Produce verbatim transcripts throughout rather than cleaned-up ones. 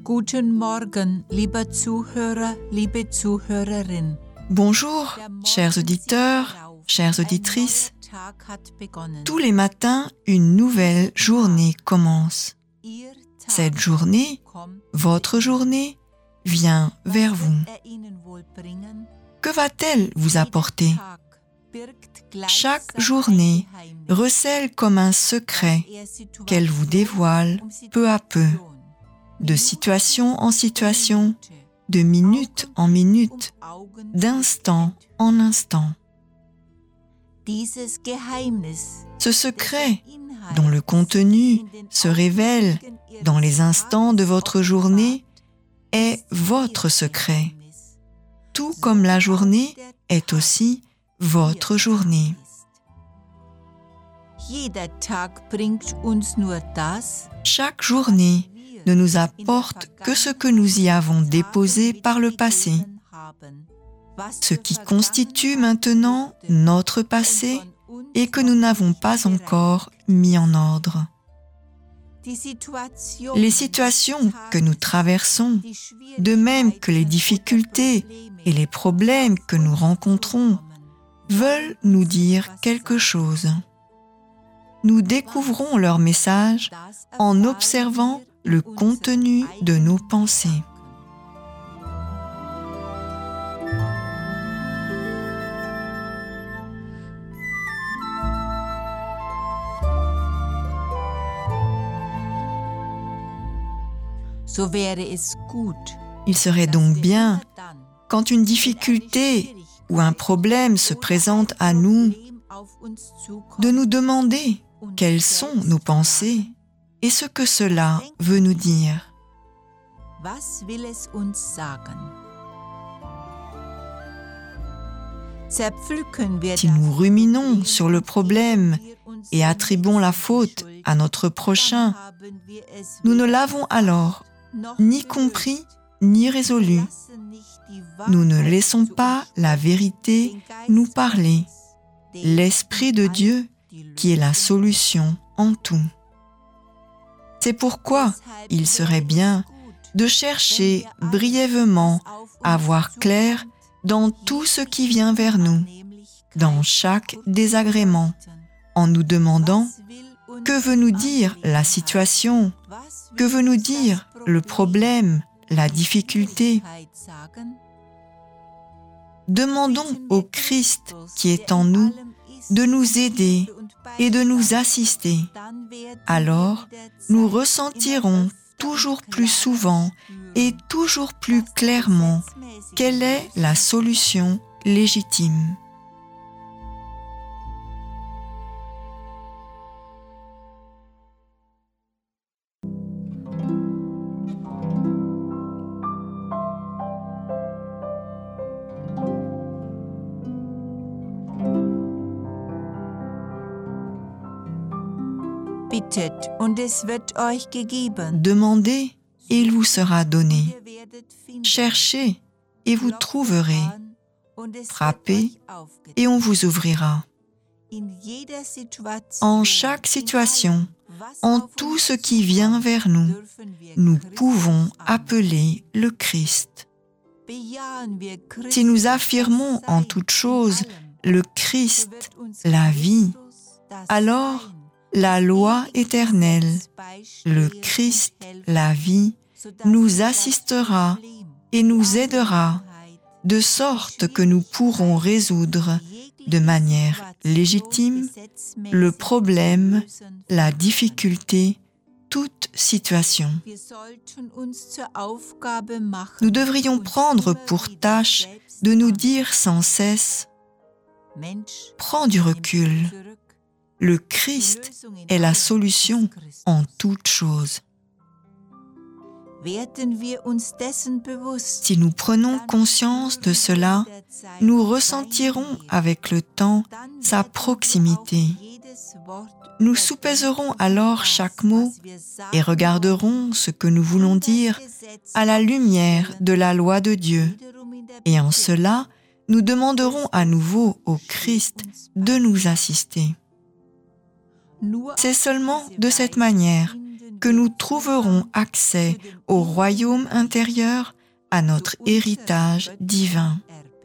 Guten Morgen, lieber Zuhörer, liebe Zuhörerin. Bonjour, chers auditeurs, chères auditrices. Tous les matins, une nouvelle journée commence. Cette journée, votre journée, vient vers vous. Que va-t-elle vous apporter ? Chaque journée recèle comme un secret qu'elle vous dévoile peu à peu, de situation en situation, de minute en minute, d'instant en instant. Ce secret, dont le contenu se révèle dans les instants de votre journée, est votre secret, tout comme la journée est aussi votre journée. Chaque journée ne nous apporte que ce que nous y avons déposé par le passé, ce qui constitue maintenant notre passé et que nous n'avons pas encore mis en ordre. Les situations que nous traversons, de même que les difficultés et les problèmes que nous rencontrons, veulent nous dire quelque chose. Nous découvrons leur message en observant le contenu de nos pensées. Il serait donc bien, quand une difficulté ou un problème se présente à nous, de nous demander quelles sont nos pensées et ce que cela veut nous dire. Si nous ruminons sur le problème et attribuons la faute à notre prochain, nous ne l'avons alors ni compris ni résolu. Nous ne laissons pas la vérité nous parler, l'Esprit de Dieu qui est la solution en tout. C'est pourquoi il serait bien de chercher brièvement à voir clair dans tout ce qui vient vers nous, dans chaque désagrément, en nous demandant que veut nous dire la situation, que veut nous dire le problème, la difficulté. Demandons au Christ qui est en nous de nous aider et de nous assister. Alors, nous ressentirons toujours plus souvent et toujours plus clairement quelle est la solution légitime. Demandez et il vous sera donné. Cherchez et vous trouverez. Frappez et on vous ouvrira. En chaque situation, en tout ce qui vient vers nous, nous pouvons appeler le Christ. Si nous affirmons en toute chose le Christ, la vie, alors la loi éternelle, le Christ, la vie, nous assistera et nous aidera, de sorte que nous pourrons résoudre de manière légitime le problème, la difficulté, toute situation. Nous devrions prendre pour tâche de nous dire sans cesse « Prends du recul ». Le Christ est la solution en toutes choses. Si nous prenons conscience de cela, nous ressentirons avec le temps sa proximité. Nous soupèserons alors chaque mot et regarderons ce que nous voulons dire à la lumière de la loi de Dieu. Et en cela, nous demanderons à nouveau au Christ de nous assister. C'est seulement de cette manière que nous trouverons accès au royaume intérieur, à notre héritage divin.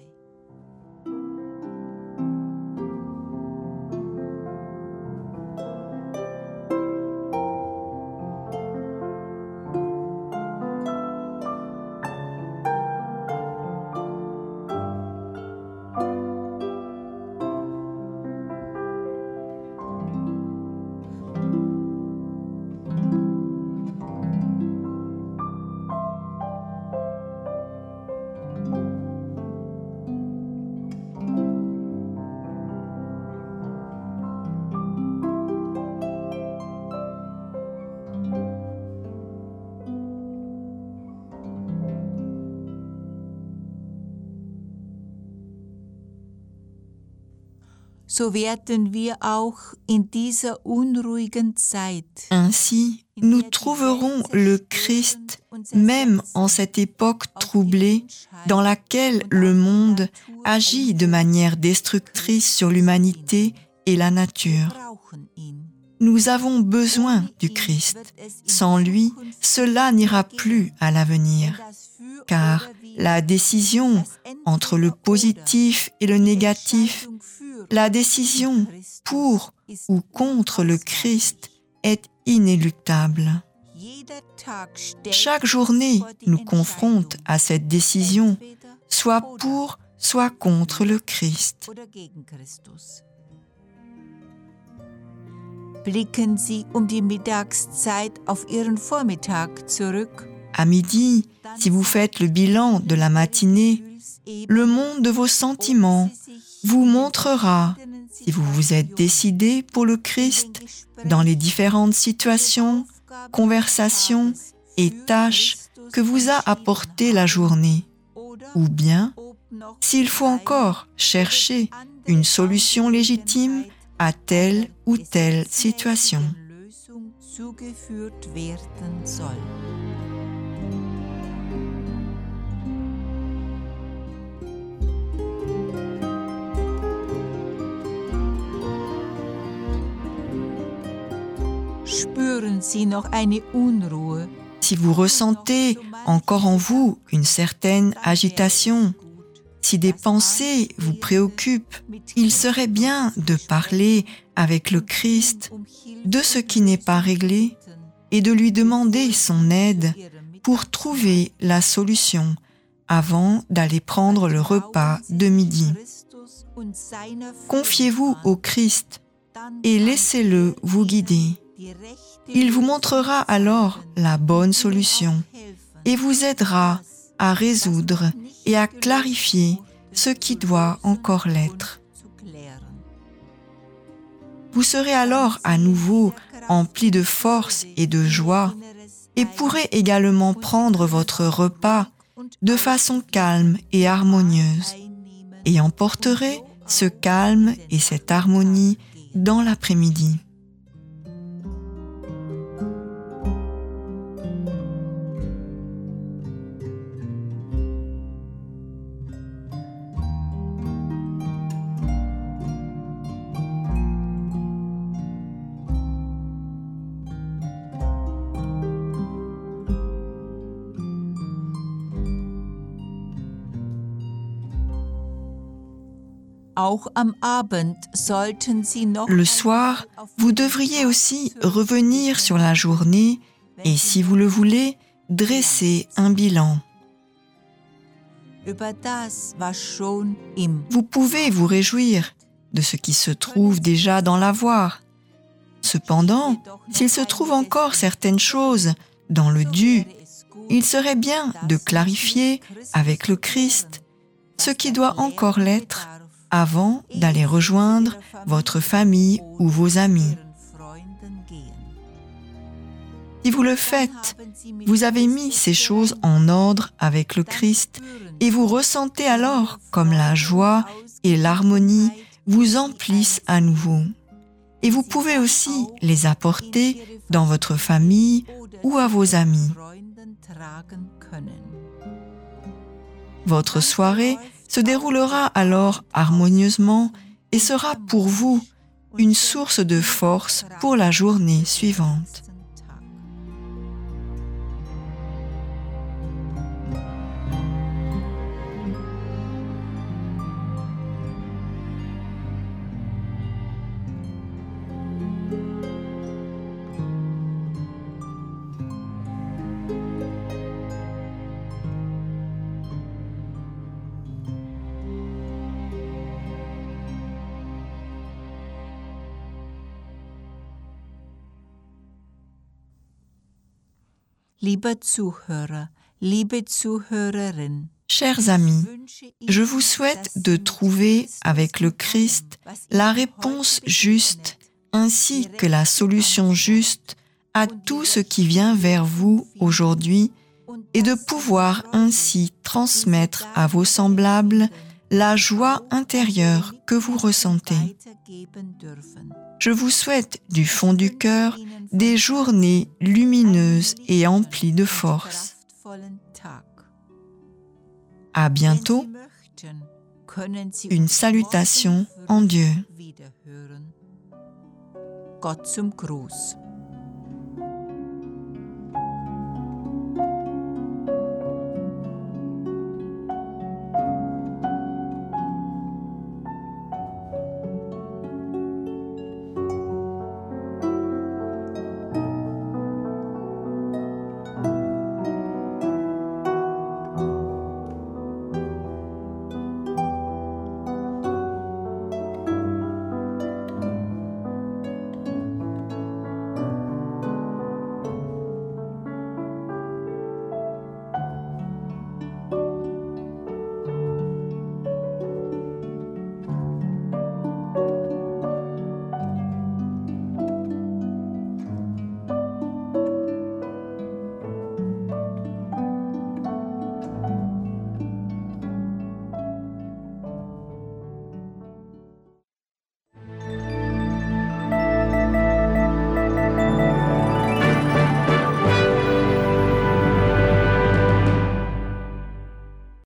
So werden wir auch in dieser unruhigen Zeit Ainsi, nous trouverons le Christ même en cette époque troublée dans laquelle le monde agit de manière destructrice sur l'humanité et la nature. Nous avons besoin du Christ. Sans lui, cela n'ira plus à l'avenir, car la décision entre le positif et le négatif, la décision pour ou contre le Christ est inéluctable. Chaque journée nous confronte à cette décision, soit pour, soit contre le Christ. Blicken Sie um die Mittagszeit auf Ihren Vormittag zurück. À midi, si vous faites le bilan de la matinée, le monde de vos sentiments vous montrera si vous vous êtes décidé pour le Christ dans les différentes situations, conversations et tâches que vous a apportées la journée, ou bien s'il faut encore chercher une solution légitime à telle ou telle situation. Spüren Sie noch eine Unruhe? Si vous ressentez encore en vous une certaine agitation, si des pensées vous préoccupent, il serait bien de parler avec le Christ de ce qui n'est pas réglé et de lui demander son aide pour trouver la solution avant d'aller prendre le repas de midi. Confiez-vous au Christ et laissez-le vous guider. Il vous montrera alors la bonne solution et vous aidera à résoudre et à clarifier ce qui doit encore l'être. Vous serez alors à nouveau empli de force et de joie et pourrez également prendre votre repas de façon calme et harmonieuse et emporterez ce calme et cette harmonie dans l'après-midi. Le soir, vous devriez aussi revenir sur la journée et, si vous le voulez, dresser un bilan. Vous pouvez vous réjouir de ce qui se trouve déjà dans l'avoir. Cependant, s'il se trouve encore certaines choses dans le dû, il serait bien de clarifier avec le Christ ce qui doit encore l'être avant d'aller rejoindre votre famille ou vos amis. Si vous le faites, vous avez mis ces choses en ordre avec le Christ et vous ressentez alors comme la joie et l'harmonie vous emplissent à nouveau. Et vous pouvez aussi les apporter dans votre famille ou à vos amis. Votre soirée se déroulera alors harmonieusement et sera pour vous une source de force pour la journée suivante. Lieber Zuhörer, liebe Zuhörerin, Chers amis, je vous souhaite de trouver avec le Christ la réponse juste ainsi que la solution juste à tout ce qui vient vers vous aujourd'hui et de pouvoir ainsi transmettre à vos semblables la joie intérieure que vous ressentez. Je vous souhaite du fond du cœur des journées lumineuses et emplies de force. À bientôt. Une salutation en Dieu. Gott zum Gruß.